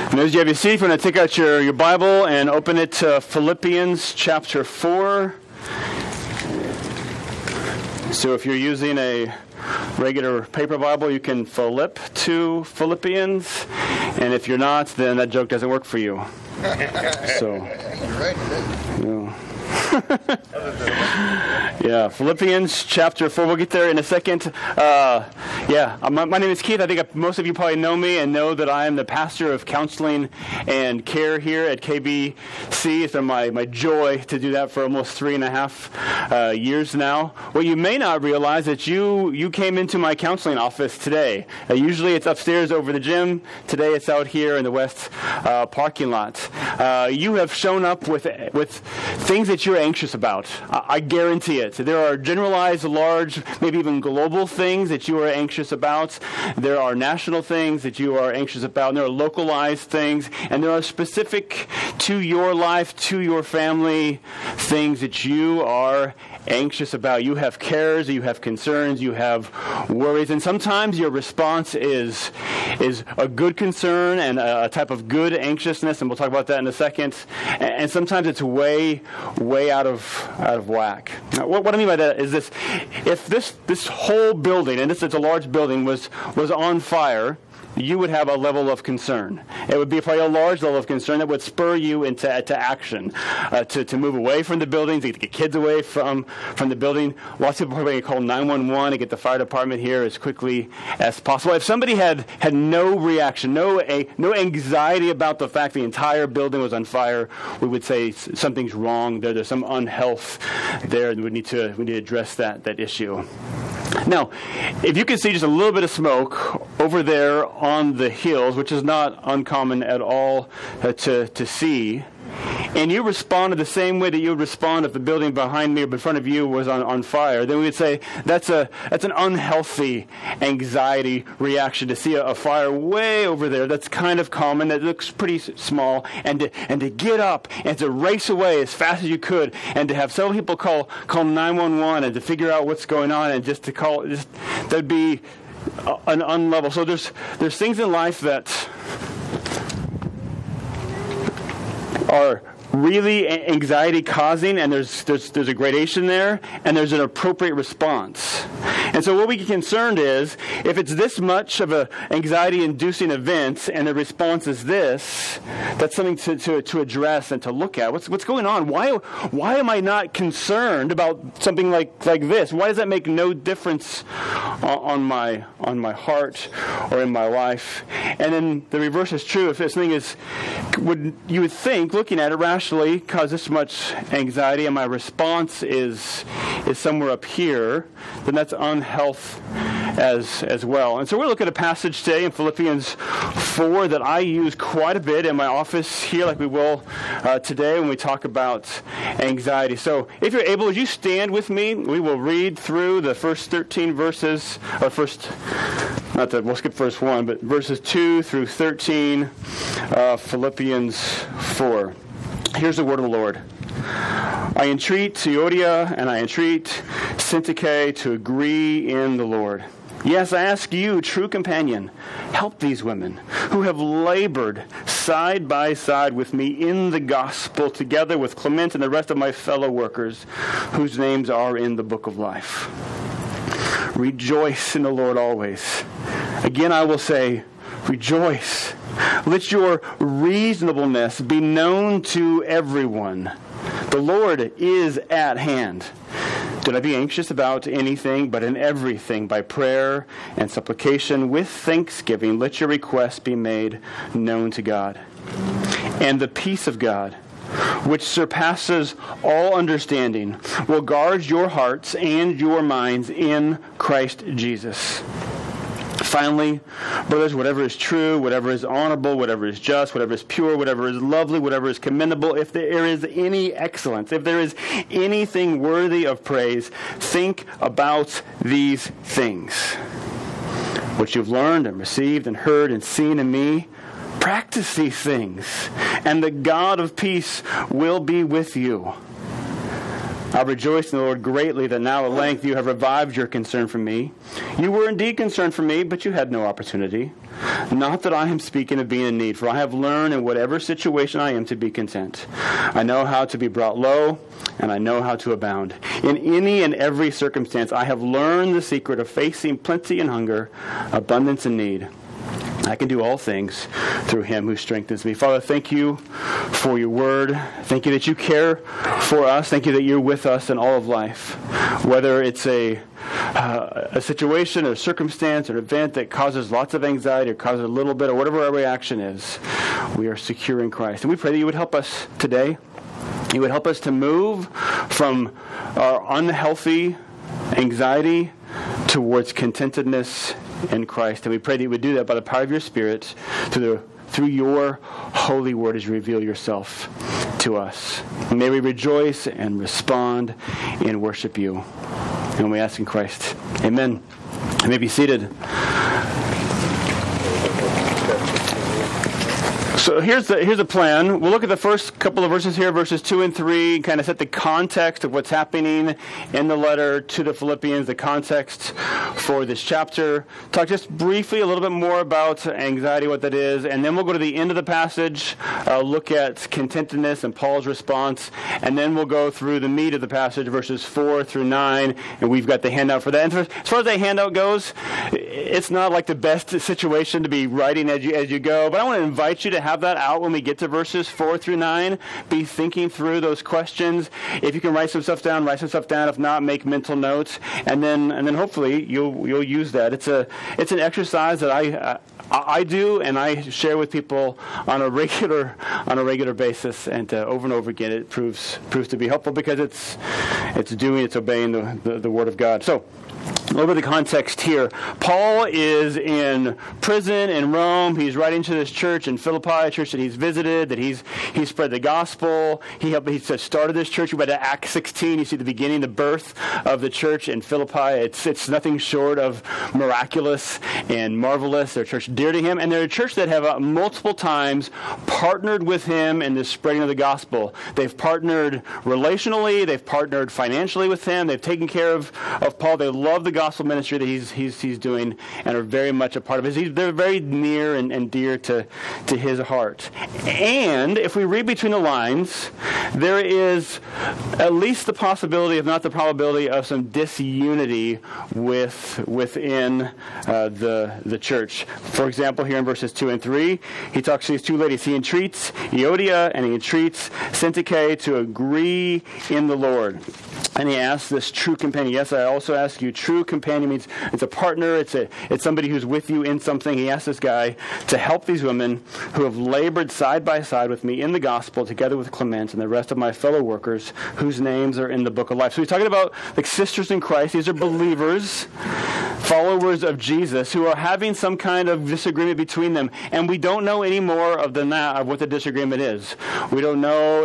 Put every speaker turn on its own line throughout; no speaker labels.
And as you have your seat, if you want to take out your Bible and open it to Philippians chapter 4. So if you're using a regular paper Bible, you can flip to Philippians. And if you're not, then that joke doesn't work for you. So, no. Yeah, Philippians chapter 4. We'll get there in a second. My name is Keith. I think most of you probably know me and know that I am the pastor of counseling and care here at KBC. It's been my joy to do that for almost 3.5 years now. What you may not realize is that you came into my counseling office today. Usually it's upstairs over the gym. Today it's out here in the west parking lot. You have shown up with things that you're anxious about. I guarantee it. There are generalized, large, maybe even global things that you are anxious about. There are national things that you are anxious about. And there are localized things. And there are specific to your life, to your family, things that you are anxious about. You have cares, you have concerns, you have worries. And sometimes your response is a good concern and a type of good anxiousness. And we'll talk about that in a second. And sometimes it's way out of whack. Now, what I mean by that is this: if this whole building, and it's a large building, was on fire, you would have a level of concern. It would be probably a large level of concern that would spur you into action, to move away from the building, to get kids away from the building. Lots of people are probably going to call 911 to get the fire department here as quickly as possible. If somebody had no reaction, no anxiety about the fact the entire building was on fire, we would say something's wrong. There's some unhealth there, and we need to address that issue. Now, if you can see just a little bit of smoke over there on the hills, which is not uncommon at all to see, and you responded the same way that you would respond if the building behind me or in front of you was on fire, then we would say that's an unhealthy anxiety reaction to see a fire way over there. That's kind of common. That looks pretty small. And to get up and to race away as fast as you could, and to have several people call 911 and to figure out what's going on, and just to call, that'd be an unlevel. So there's things in life that are really anxiety causing, and there's a gradation there, and there's an appropriate response. And so what we get concerned is, if it's this much of a anxiety inducing event and the response is this, that's something to address and to look at. What's going on? Why am I not concerned about something like this? Why does that make no difference on my heart or in my life? And then the reverse is true. If this thing you would think, looking at it rationally, cause this much anxiety, and my response is somewhere up here, then that's unhealth as well. And so we're looking at a passage today in Philippians 4 that I use quite a bit in my office here, like we will today when we talk about anxiety. So if you're able, would you stand with me? We will read through the first 13 verses, we'll skip verse 1, but verses 2 through 13, Philippians 4. Here's the word of the Lord. I entreat Euodia and I entreat Syntyche to agree in the Lord. Yes, I ask you, true companion, help these women who have labored side by side with me in the gospel, together with Clement and the rest of my fellow workers, whose names are in the book of life. Rejoice in the Lord always. Again, I will say, rejoice. Let your reasonableness be known to everyone. The Lord is at hand. Do not be anxious about anything, but in everything, by prayer and supplication, with thanksgiving, let your requests be made known to God. And the peace of God, which surpasses all understanding, will guard your hearts and your minds in Christ Jesus. Finally, brothers, whatever is true, whatever is honorable, whatever is just, whatever is pure, whatever is lovely, whatever is commendable, if there is any excellence, if there is anything worthy of praise, think about these things. What you've learned and received and heard and seen in me, practice these things, and the God of peace will be with you. I rejoice in the Lord greatly that now at length you have revived your concern for me. You were indeed concerned for me, but you had no opportunity. Not that I am speaking of being in need, for I have learned in whatever situation I am to be content. I know how to be brought low, and I know how to abound. In any and every circumstance, I have learned the secret of facing plenty and hunger, abundance and need. I can do all things through him who strengthens me. Father, thank you for your word. Thank you that you care for us. Thank you that you're with us in all of life. Whether it's a situation or circumstance or event that causes lots of anxiety or causes a little bit or whatever our reaction is, we are secure in Christ. And we pray that you would help us today. You would help us to move from our unhealthy anxiety towards contentedness in Christ. And we pray that you would do that by the power of your Spirit through your holy word as you reveal yourself to us. And may we rejoice and respond and worship you. And we ask in Christ. Amen. You may be seated. So here's the plan. We'll look at the first couple of verses here, verses 2 and 3, kind of set the context of what's happening in the letter to the Philippians, the context for this chapter. Talk just briefly a little bit more about anxiety, what that is, and then we'll go to the end of the passage, look at contentedness and Paul's response, and then we'll go through the meat of the passage, verses 4 through 9, and we've got the handout for that. And as far as that handout goes, it's not like the best situation to be writing as you go, but I want to invite you to have that out when we get to verses 4 through 9. Be thinking through those questions. If you can write some stuff down, write some stuff down. If not, make mental notes, and then hopefully you'll use that. It's an exercise that I do, and I share with people on a regular basis, and over and over again, it proves to be helpful because it's obeying the Word of God. So, a little bit of the context here. Paul is in prison in Rome. He's writing to this church in Philippi, a church that he's visited, that he's spread the gospel. He started this church. We read Acts 16. You see the beginning, the birth of the church in Philippi. It's nothing short of miraculous and marvelous. They're a church dear to him, and they're a church that have multiple times partnered with him in the spreading of the gospel. They've partnered relationally. They've partnered financially with him. They've taken care of Paul. They love the gospel ministry that he's doing and are very much a part of it. They're very near and dear to his heart. And if we read between the lines, there is at least the possibility, if not the probability, of some disunity within the church. For example, here in verses 2 and 3, he talks to these two ladies. He entreats Euodia and he entreats Syntyche to agree in the Lord. And he asks this true companion. Yes, I also ask you, true companion means it's a partner, it's somebody who's with you in something. He asks this guy to help these women who have labored side by side with me in the gospel, together with Clement and the rest of my fellow workers whose names are in the book of life. So he's talking about like sisters in Christ. These are believers, followers of Jesus, who are having some kind of disagreement between them. And we don't know any more of what the disagreement is. We don't know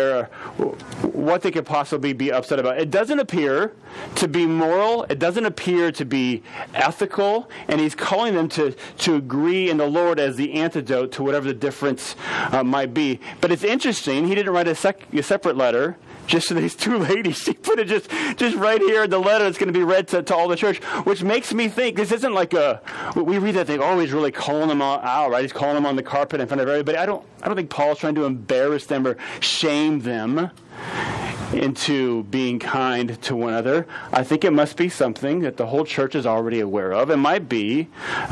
what they could possibly be upset about. It doesn't appear to be moral. It doesn't appear to be ethical. And he's calling them to agree in the Lord as the antidote to whatever the difference might be. But it's interesting. He didn't write a separate letter just to these two ladies. He put it just right here in the letter that's going to be read to all the church, which makes me think this isn't like we read that thing, oh, he's really calling them all out, right? He's calling them on the carpet in front of everybody. I don't think Paul's trying to embarrass them or shame them into being kind to one another. I think it must be something that the whole church is already aware of. It might be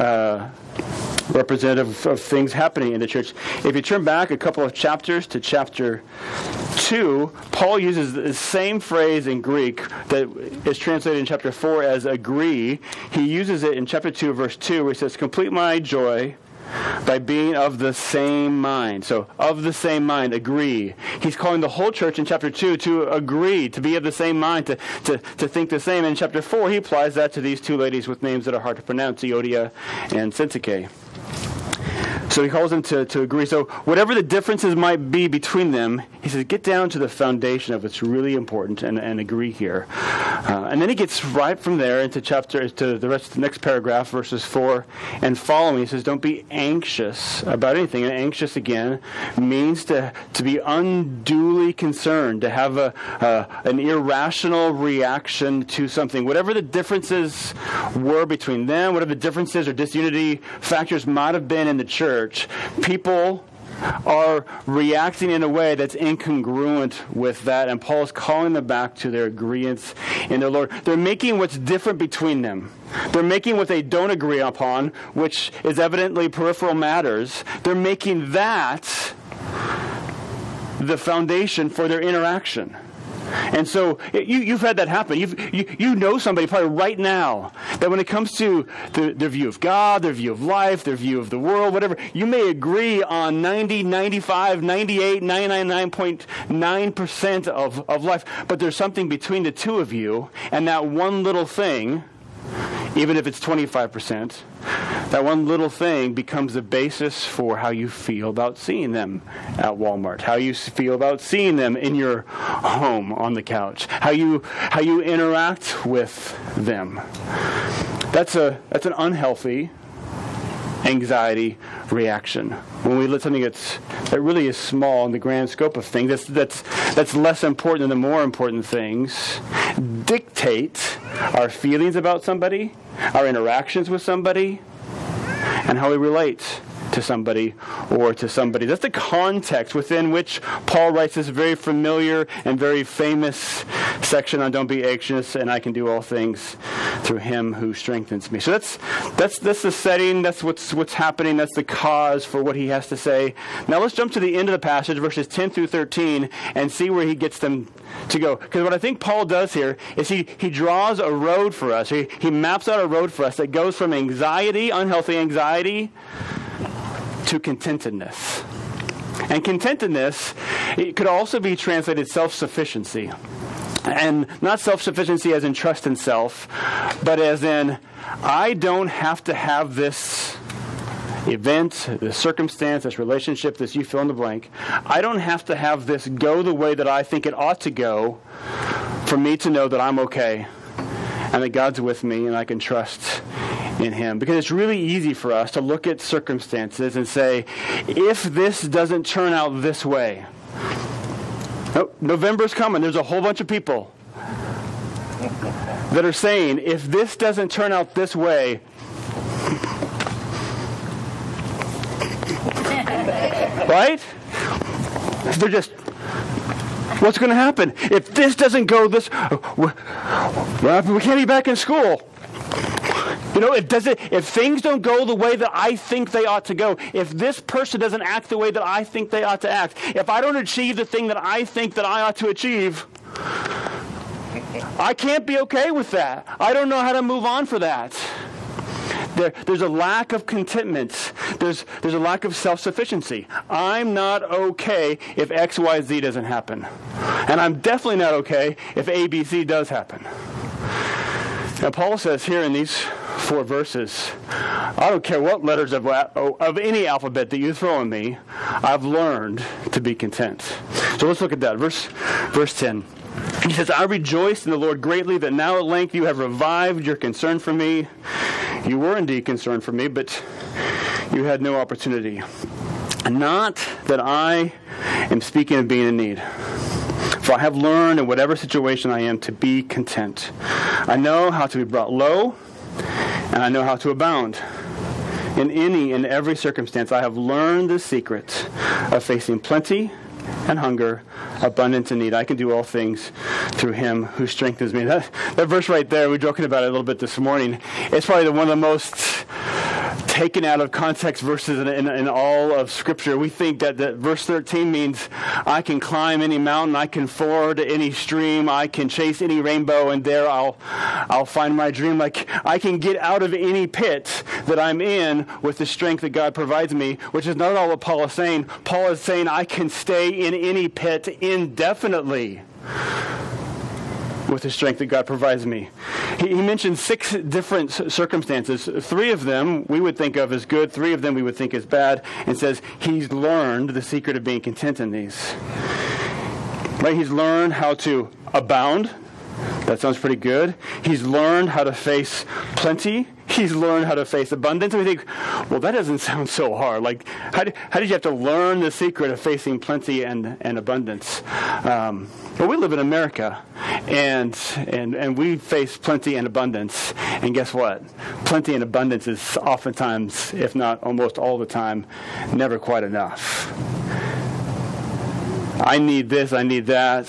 representative of things happening in the church. If you turn back a couple of chapters to chapter 2, Paul uses the same phrase in Greek that is translated in chapter 4 as agree. He uses it in chapter 2, verse 2, where he says, complete my joy by being of the same mind. So, of the same mind, agree. He's calling the whole church in chapter 2 to agree, to be of the same mind, to think the same. In chapter 4, he applies that to these two ladies with names that are hard to pronounce, Euodia and Syntyche. So he calls them to agree. So whatever the differences might be between them, he says, get down to the foundation of what's really important and agree here. And then he gets right from there into the next paragraph, verses 4 and following. He says, don't be anxious about anything. And anxious, again, means to be unduly concerned, to have an irrational reaction to something. Whatever the differences were between them, whatever the differences or disunity factors might have been in the church, people are reacting in a way that's incongruent with that, and Paul is calling them back to their agreement in their Lord. They're making what's different between them. They're making what they don't agree upon, which is evidently peripheral matters. They're making that the foundation for their interaction. And so you've had that happen. You know somebody probably right now that when it comes to their view of God, their view of life, their view of the world, whatever, you may agree on 90, 95, 98, 99.9% of life, but there's something between the two of you, and that one little thing, even if it's 25%, that one little thing becomes the basis for how you feel about seeing them at Walmart, how you feel about seeing them in your home on the couch, how you interact with them. That's an unhealthy anxiety reaction. When we let something that really is small in the grand scope of things, that's less important than the more important things, dictate our feelings about somebody, our interactions with somebody, and how we relate to somebody or to somebody. That's the context within which Paul writes this very familiar and very famous section on don't be anxious, and I can do all things through him who strengthens me. So that's the setting, that's what's happening, that's the cause for what he has to say. Now let's jump to the end of the passage, verses 10 through 13, and see where he gets them to go. Because what I think Paul does here is he draws a road for us. He maps out a road for us that goes from anxiety, unhealthy anxiety, to contentedness. And contentedness, it could also be translated self-sufficiency. And not self-sufficiency as in trust in self, but as in, I don't have to have this event, this circumstance, this relationship, this you fill in the blank. I don't have to have this go the way that I think it ought to go for me to know that I'm okay and that God's with me and I can trust in him. Because it's really easy for us to look at circumstances and say, if this doesn't turn out this way, November's coming. There's a whole bunch of people that are saying, if this doesn't turn out this way, right? They're just, what's going to happen? If this doesn't go this, we can't be back in school. If things don't go the way that I think they ought to go, if this person doesn't act the way that I think they ought to act, if I don't achieve the thing that I think that I ought to achieve, I can't be okay with that. I don't know how to move on for that. There's a lack of contentment. There's a lack of self-sufficiency. I'm not okay if X, Y, Z doesn't happen. And I'm definitely not okay if A, B, C does happen. Now, Paul says here in these 4 verses, I don't care what letters of any alphabet that you throw at me, I've learned to be content. So let's look at that. Verse 10. He says, I rejoice in the Lord greatly that now at length you have revived your concern for me. You were indeed concerned for me, but you had no opportunity. Not that I am speaking of being in need. For I have learned in whatever situation I am to be content. I know how to be brought low, and I know how to abound. In any and every circumstance, I have learned the secret of facing plenty and hunger, abundance and need. I can do all things through him who strengthens me. That verse right there, we were joking about it a little bit this morning. It's probably one of the most taken out of context verses in all of Scripture. We think that verse 13 means I can climb any mountain, I can ford any stream, I can chase any rainbow, and there I'll find my dream. Like I can get out of any pit that I'm in with the strength that God provides me, which is not at all what Paul is saying. Paul is saying I can stay in any pit indefinitely with the strength that God provides me. He mentioned 6 different circumstances. 3 of them we would think of as good, 3 of them we would think as bad, and says he's learned the secret of being content in these. Right? He's learned how to abound. That sounds pretty good. He's learned how to face plenty. He's learned how to face abundance. And we think, well, that doesn't sound so hard. Like, how did you have to learn the secret of facing plenty and abundance? But we live in America, and we face plenty and abundance. And guess what? Plenty and abundance is oftentimes, if not almost all the time, never quite enough. I need this, I need that.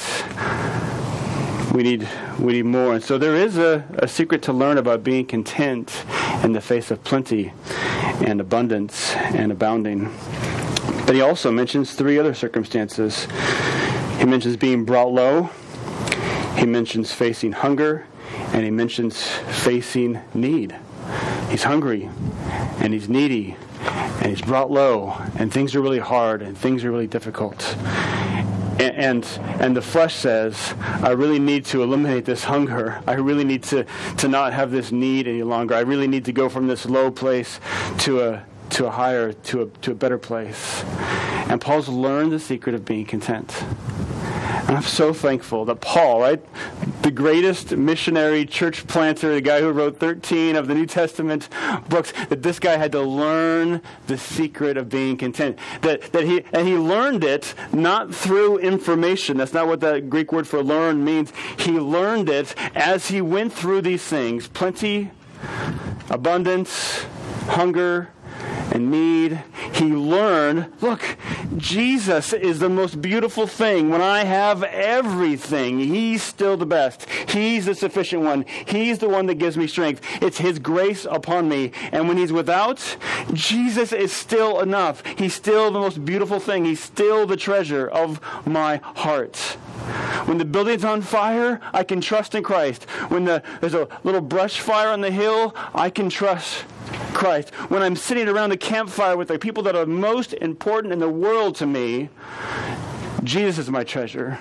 We need more. And so there is a secret to learn about being content in the face of plenty and abundance and abounding. But he also mentions 3 other circumstances. He mentions being brought low. He mentions facing hunger. And he mentions facing need. He's hungry and he's needy and he's brought low and things are really hard and things are really difficult. And the flesh says, I really need to eliminate this hunger. I really need to not have this need any longer. I really need to go from this low place to a higher, to a better place. And Paul's learned the secret of being content. And I'm so thankful that Paul, right, the greatest missionary church planter, the guy who wrote 13 of the New Testament books, that this guy had to learn the secret of being content. That he learned it not through information. That's not what the Greek word for learn means. He learned it as he went through these things: plenty, abundance, hunger, and need. He learned, look, Jesus is the most beautiful thing. When I have everything, He's still the best. He's the sufficient one. He's the one that gives me strength. It's His grace upon me. And when He's without, Jesus is still enough. He's still the most beautiful thing. He's still the treasure of my heart. When the building's on fire, I can trust in Christ. When there's a little brush fire on the hill, I can trust Christ. When I'm sitting around a campfire with the people that are most important in the world to me, Jesus is my treasure.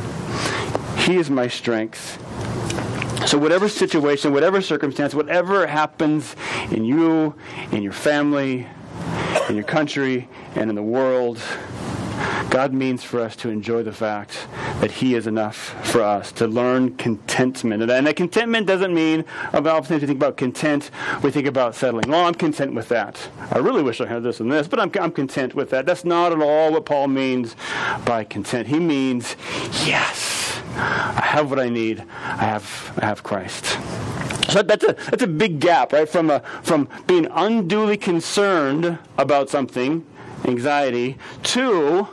He is my strength. So whatever situation, whatever circumstance, whatever happens in you, in your family, in your country, and in the world, God means for us to enjoy the fact that He is enough for us, to learn contentment. And that contentment doesn't mean, often if you think about content, we think about settling. Well, I'm content with that. I really wish I had this and this, but I'm content with that. That's not at all what Paul means by content. He means, yes, I have what I need. I have Christ. So that's a big gap, right? From being unduly concerned about something, anxiety, to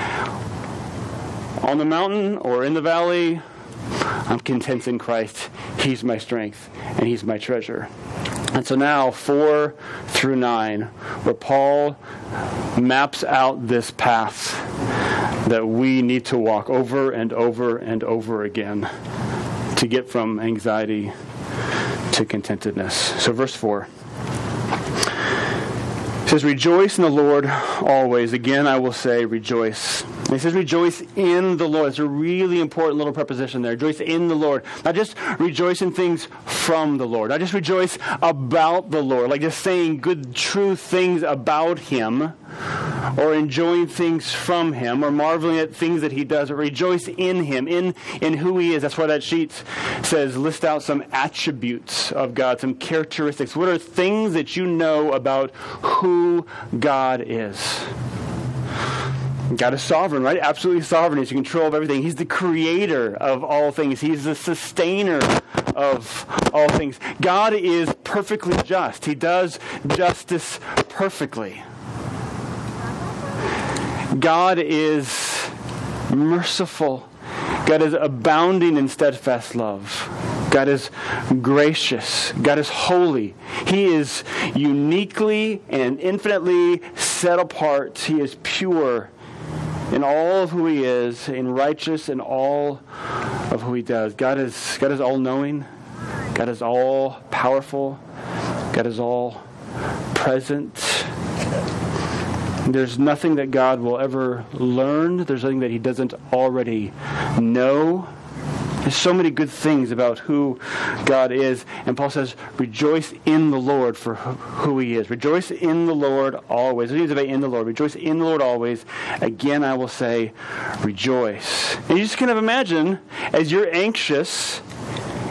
on the mountain or in the valley, I'm content in Christ. He's my strength and He's my treasure. And so now 4 through 9, where Paul maps out this path that we need to walk over and over and over again to get from anxiety to contentedness. So verse 4. It says, rejoice in the Lord always. Again, I will say rejoice. And it says rejoice in the Lord. It's a really important little preposition there. Rejoice in the Lord. Not just rejoice in things from the Lord. Not just rejoice about the Lord. Like just saying good, true things about Him, or enjoying things from Him, or marveling at things that He does. But rejoice in Him, in who He is. That's why that sheet says list out some attributes of God, some characteristics. What are things that you know about who God is? God is sovereign, right? Absolutely sovereign. He's in control of everything. He's the creator of all things. He's the sustainer of all things. God is perfectly just. He does justice perfectly. God is merciful. God is abounding in steadfast love. God is gracious. God is holy. He is uniquely and infinitely set apart. He is pure in all of who He is, and righteous in all of who He does. God is all-knowing. God is all-powerful. God is all-present. There's nothing that God will ever learn. There's nothing that He doesn't already know. There's so many good things about who God is. And Paul says, rejoice in the Lord for who He is. Rejoice in the Lord always. What means about in the Lord? Rejoice in the Lord always. Again, I will say, rejoice. And you just kind of imagine, as you're anxious,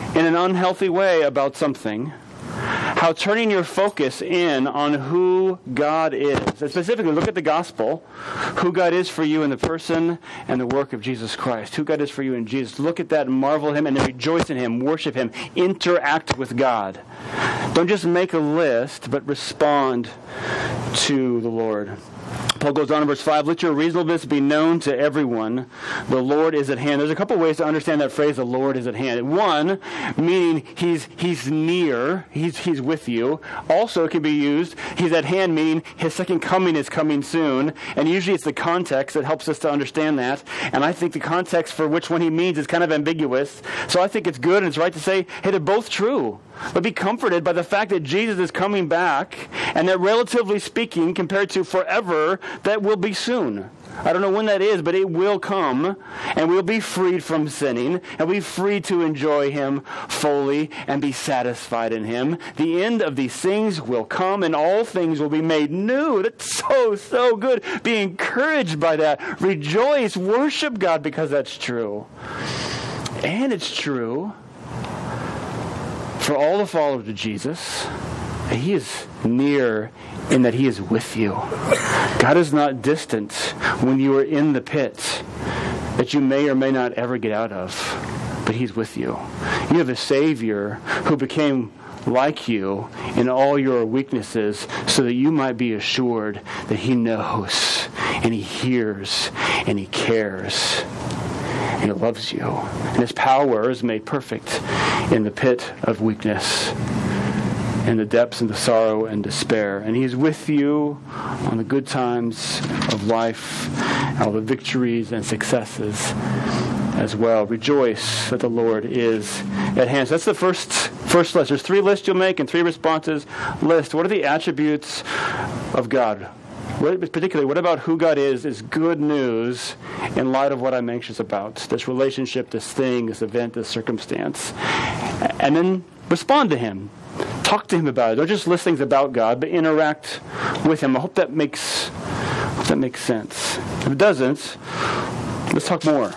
in an unhealthy way about something, how turning your focus in on who God is, and specifically look at the gospel, who God is for you in the person and the work of Jesus Christ, who God is for you in Jesus. Look at that and marvel at him and then rejoice in him, worship him, interact with God. Don't just make a list, but respond to the Lord. Paul goes on in verse 5, let your reasonableness be known to everyone. The Lord is at hand. There's a couple ways to understand that phrase, the Lord is at hand. One, meaning he's near, he's with you. Also, it can be used, he's at hand, meaning his second coming is coming soon. And usually it's the context that helps us to understand that. And I think the context for which one he means is kind of ambiguous. So I think it's good and it's right to say, hey, they're both true. But be comforted by the fact that Jesus is coming back, and that relatively speaking, compared to forever, that will be soon. I don't know when that is, but it will come, and we'll be freed from sinning, and we'll be free to enjoy him fully and be satisfied in him. The end of these things will come, and all things will be made new. That's so good. Be encouraged by that. Rejoice, worship God because that's true. And it's true for all the followers of Jesus, he is near in that he is with you. God is not distant when you are in the pit that you may or may not ever get out of, but he's with you. You have a Savior who became like you in all your weaknesses so that you might be assured that he knows and he hears and he cares. And he loves you. And his power is made perfect in the pit of weakness, in the depths and the sorrow and despair. And he is with you on the good times of life, all the victories and successes as well. Rejoice that the Lord is at hand. So that's the first list. There's 3 lists you'll make and 3 responses. List. What are the attributes of God? Particularly, what about who God is good news in light of what I'm anxious about? This relationship, this thing, this event, this circumstance. And then respond to him. Talk to him about it. Don't just list things about God, but interact with him. I hope that makes sense. If it doesn't, let's talk more.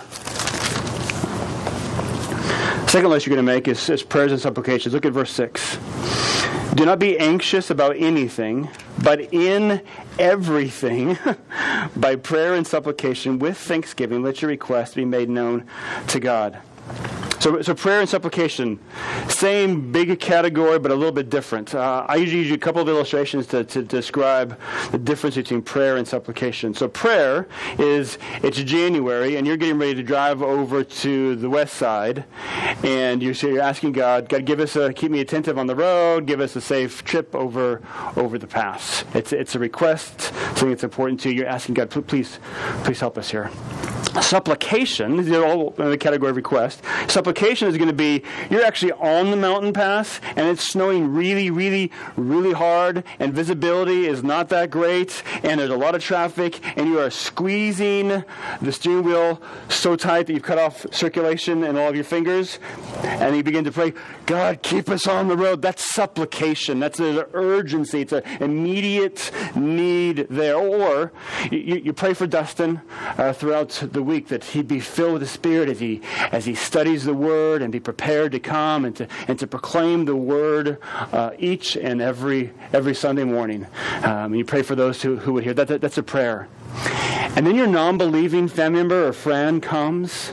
Second list you're going to make is prayers and supplications. Look at verse 6. Do not be anxious about anything, but in everything, by prayer and supplication, with thanksgiving, let your requests be made known to God. So prayer and supplication, same big category, but a little bit different. I usually use a couple of illustrations to describe the difference between prayer and supplication. So prayer it's January, and you're getting ready to drive over to the west side, and you're asking God, keep me attentive on the road, give us a safe trip over the pass. It's a request, something that's important to you. You're asking God, please help us here. Supplication, these are all in the category of request. Supplication is going to be, you're actually on the mountain pass, and it's snowing really, really, really hard, and visibility is not that great, and there's a lot of traffic, and you are squeezing the steering wheel so tight that you've cut off circulation in all of your fingers, and you begin to pray, God, keep us on the road. That's supplication. That's an urgency. It's an immediate need there. Or you pray for Dustin throughout the week, that he'd be filled with the Spirit as he studies the Word, and be prepared to come and to proclaim the Word each and every Sunday morning. And you pray for those who would hear. That's a prayer. And then your non-believing family member or friend comes,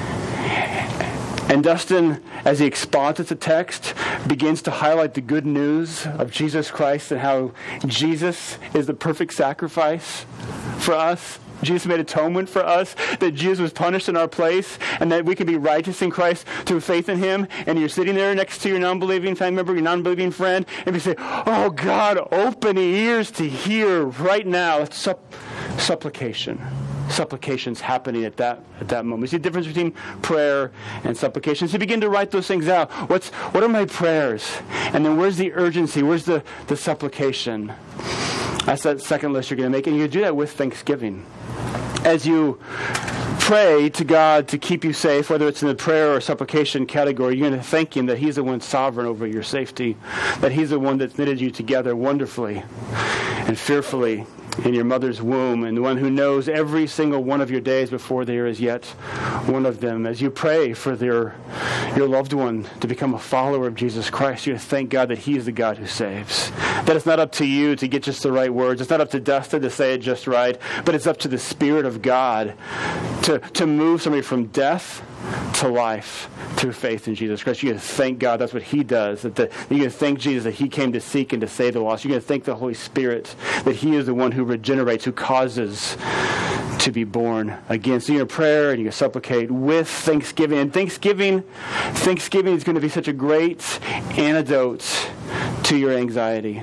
and Dustin, as he exposits the text, begins to highlight the good news of Jesus Christ and how Jesus is the perfect sacrifice for us. Jesus made atonement for us, that Jesus was punished in our place, and that we can be righteous in Christ through faith in him. And you're sitting there next to your non-believing family member, your non-believing friend, and you say, oh God, open ears to hear right now. It's supplication. Supplication's happening at that moment. See the difference between prayer and supplication. So you begin to write those things out. What are my prayers? And then where's the urgency? Where's the supplication? That's that second list you're going to make. And you do that with thanksgiving. As you pray to God to keep you safe, whether it's in the prayer or supplication category, you're going to thank him that he's the one sovereign over your safety, that he's the one that's knitted you together wonderfully and fearfully in your mother's womb, and the one who knows every single one of your days before there is yet one of them. As you pray for your loved one to become a follower of Jesus Christ, you thank God that He is the God who saves. That it's not up to you to get just the right words. It's not up to Dustin to say it just right, but it's up to the Spirit of God to move somebody from death to life through faith in Jesus Christ. You're going to thank God that's what He does. You're going to thank Jesus that He came to seek and to save the lost. You're going to thank the Holy Spirit that He is the one who regenerates, who causes to be born again. So you're going to pray and you're going to supplicate with thanksgiving. And Thanksgiving is going to be such a great antidote to your anxiety.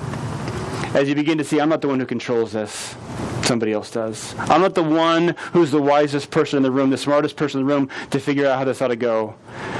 As you begin to see, I'm not the one who controls this. Somebody else does. I'm not the one who's the wisest person in the room, the smartest person in the room to figure out how this ought to go.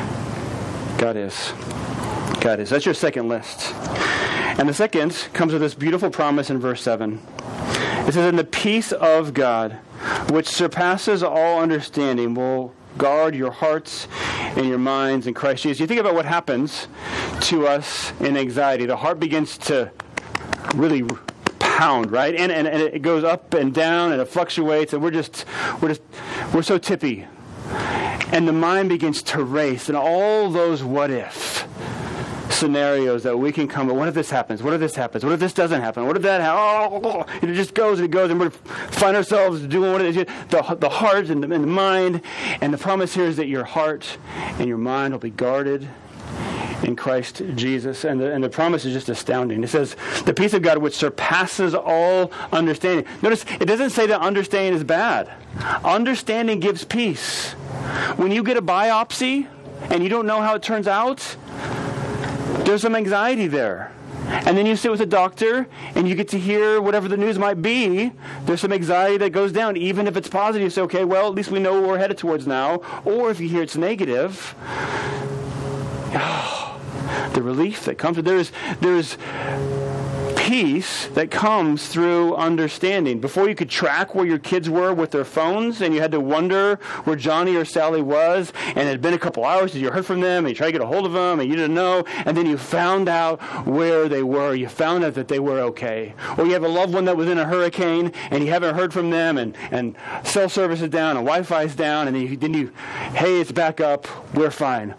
God is. God is. That's your second list. And the second comes with this beautiful promise in verse 7. It says, "And the peace of God, which surpasses all understanding, will guard your hearts and your minds in Christ Jesus." You think about what happens to us in anxiety. The heart begins to really pound, right? And it goes up and down and it fluctuates, and we're so tippy. And the mind begins to race, and all those what if scenarios that we can come up. What if this happens? What if this happens? What if this doesn't happen? What if that happens? Oh, it just goes and it goes, and we find ourselves doing what it is. The heart and the mind, and the promise here is that your heart and your mind will be guarded in Christ Jesus. And the promise is just astounding. It says, the peace of God which surpasses all understanding. Notice, it doesn't say that understanding is bad. Understanding gives peace. When you get a biopsy and you don't know how it turns out, there's some anxiety there. And then you sit with a doctor and you get to hear whatever the news might be. There's some anxiety that goes down. Even if it's positive, you say, okay, well, at least we know where we're headed towards now. Or if you hear it's negative, the relief that comes, there's peace that comes through understanding. Before, you could track where your kids were with their phones, and you had to wonder where Johnny or Sally was, and it had been a couple hours since you heard from them, and you tried to get a hold of them, and you didn't know, and then you found out where they were. You found out that they were okay. Or you have a loved one that was in a hurricane, and you haven't heard from them, and cell service is down, and Wi-Fi is down, and then you, hey, it's back up, we're fine.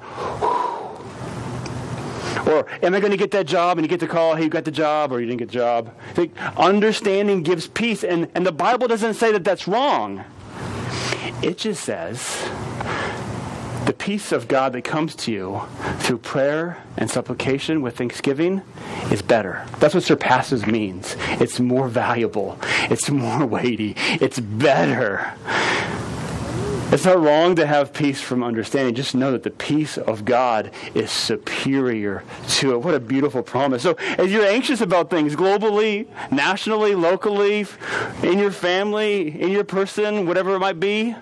Or, am I going to get that job? And you get the call, hey, you got the job, or you didn't get the job. Understanding gives peace. And the Bible doesn't say that that's wrong. It just says the peace of God that comes to you through prayer and supplication with thanksgiving is better. That's what surpasses means. It's more valuable. It's more weighty. It's better. It's not wrong to have peace from understanding. Just know that the peace of God is superior to it. What a beautiful promise. So as you're anxious about things globally, nationally, locally, in your family, in your person, whatever it might be,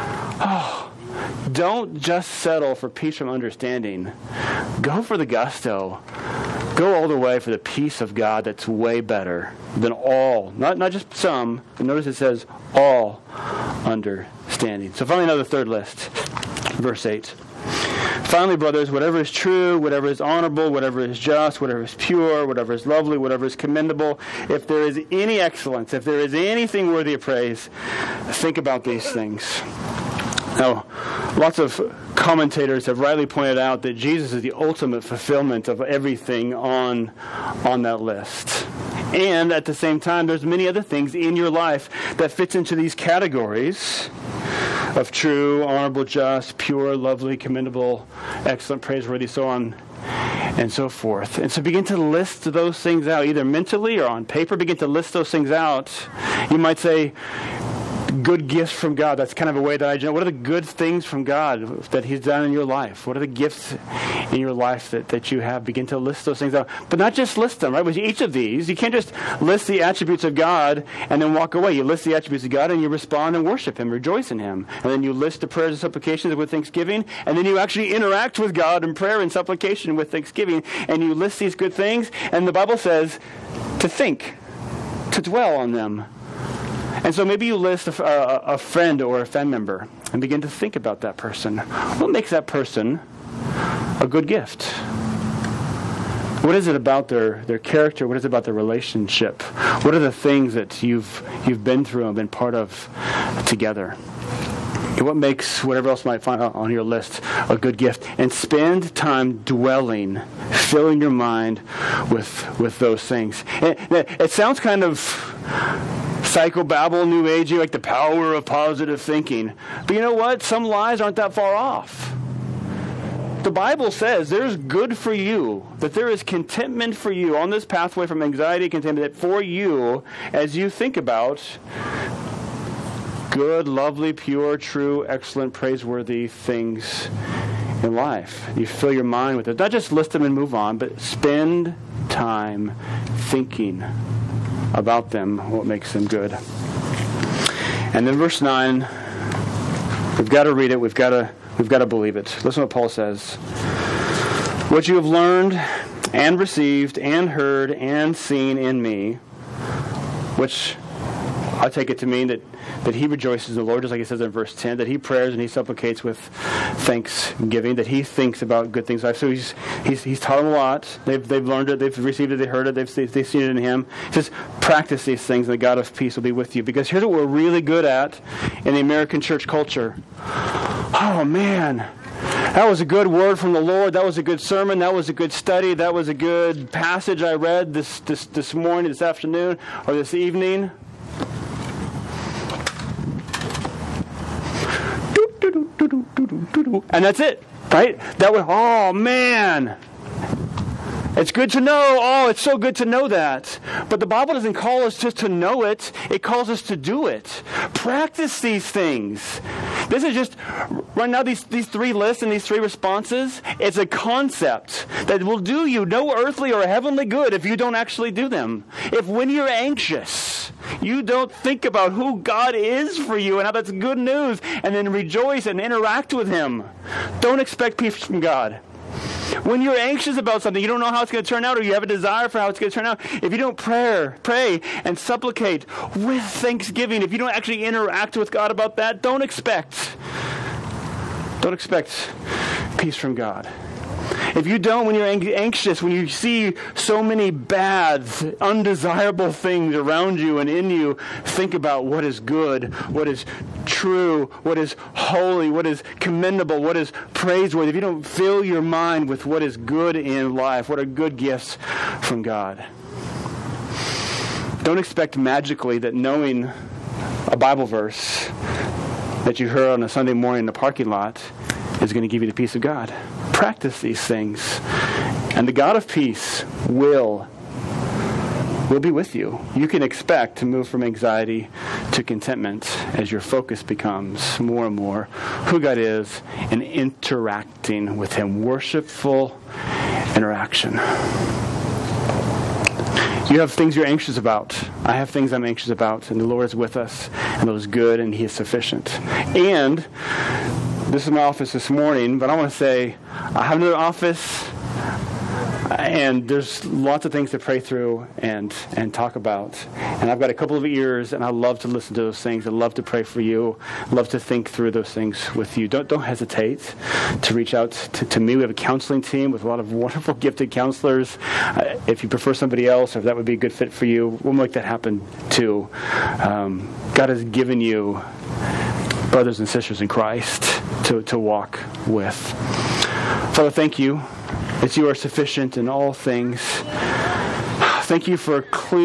don't just settle for peace from understanding. Go for the gusto. Go all the way for the peace of God that's way better than all, not just some, but notice it says all understanding. So finally, another third list. Verse 8. Finally, brothers, whatever is true, whatever is honorable, whatever is just, whatever is pure, whatever is lovely, whatever is commendable, if there is any excellence, if there is anything worthy of praise, think about these things. Now, lots of commentators have rightly pointed out that Jesus is the ultimate fulfillment of everything on that list. And at the same time, there's many other things in your life that fits into these categories of true, honorable, just, pure, lovely, commendable, excellent, praiseworthy, so on and so forth. And so begin to list those things out, either mentally or on paper. Begin to list those things out. You might say, good gifts from God. That's kind of a way that I know. What are the good things from God that He's done in your life? What are the gifts in your life that you have? Begin to list those things out. But not just list them, right? With each of these, you can't just list the attributes of God and then walk away. You list the attributes of God and you respond and worship Him, rejoice in Him. And then you list the prayers and supplications with thanksgiving, and then you actually interact with God in prayer and supplication with thanksgiving, and you list these good things, and the Bible says to think, to dwell on them. And so maybe you list a friend or a family member and begin to think about that person. What makes that person a good gift? What is it about their character? What is it about their relationship? What are the things that you've been through and been part of together? And what makes whatever else you might find on your list a good gift? And spend time dwelling, filling your mind with those things. And it sounds kind of psychobabble, new agey, like the power of positive thinking. But you know what? Some lies aren't that far off. The Bible says there's good for you, that there is contentment for you on this pathway from anxiety and contentment for you as you think about good, lovely, pure, true, excellent, praiseworthy things in life. You fill your mind with it. Not just list them and move on, but spend time thinking about them, what makes them good. And then verse 9, we've got to read it, we've got to believe it. Listen to what Paul says. What you have learned and received and heard and seen in me, which I take it to mean that he rejoices in the Lord, just like he says in verse 10, that he prays and he supplicates with thanksgiving, that he thinks about good things in life. So he's taught them a lot. They've learned it, they've received it, they heard it, they've seen it in him. He says, practice these things and the God of peace will be with you. Because here's what we're really good at in the American church culture. Oh man, that was a good word from the Lord. That was a good sermon. That was a good study. That was a good passage I read this morning, this afternoon, or this evening. And that's it, right? That was, oh man, it's good to know. Oh, it's so good to know that. But the Bible doesn't call us just to know it. It calls us to do it. Practice these things. This is just, right now, these three lists and these three responses, it's a concept that will do you no earthly or heavenly good if you don't actually do them. If when you're anxious, you don't think about who God is for you and how that's good news, and then rejoice and interact with Him. Don't expect peace from God. When you're anxious about something, you don't know how it's going to turn out, or you have a desire for how it's going to turn out, if you don't pray and supplicate with thanksgiving, if you don't actually interact with God about that, don't expect peace from God. If you don't, when you're anxious, when you see so many bad, undesirable things around you and in you, think about what is good, what is true, what is holy, what is commendable, what is praiseworthy. If you don't fill your mind with what is good in life, what are good gifts from God. Don't expect magically that knowing a Bible verse that you heard on a Sunday morning in the parking lot is going to give you the peace of God. Practice these things, and the God of peace will be with you. You can expect to move from anxiety to contentment as your focus becomes more and more who God is and interacting with Him. Worshipful interaction. You have things you're anxious about. I have things I'm anxious about, and the Lord is with us, and the Lord is good, and He is sufficient. And this is my office this morning, but I want to say I have another office, and there's lots of things to pray through and talk about. And I've got a couple of ears, and I love to listen to those things. I love to pray for you. I love to think through those things with you. Don't hesitate to reach out to me. We have a counseling team with a lot of wonderful, gifted counselors. If you prefer somebody else, or if that would be a good fit for you, we'll make that happen too. God has given you brothers and sisters in Christ to walk with. Father, thank you that you are sufficient in all things. Thank you for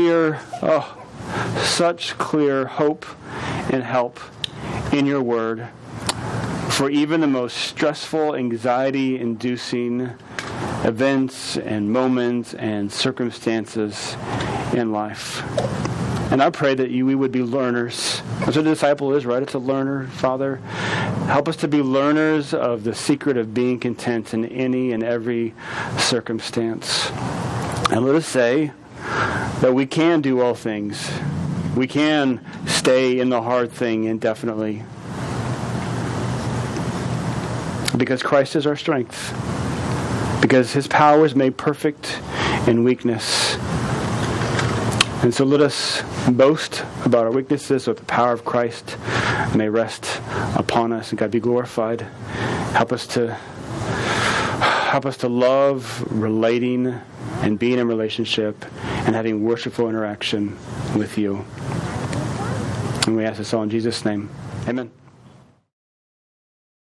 such clear hope and help in your word for even the most stressful, anxiety-inducing events and moments and circumstances in life. And I pray that we would be learners. That's what a disciple is, right? It's a learner, Father. Help us to be learners of the secret of being content in any and every circumstance. And let us say that we can do all things. We can stay in the hard thing indefinitely. Because Christ is our strength. Because His power is made perfect in weakness. And so let us boast about our weaknesses so that the power of Christ may rest upon us and God be glorified. Help us to love relating and being in relationship and having worshipful interaction with you. And we ask this all in Jesus' name. Amen.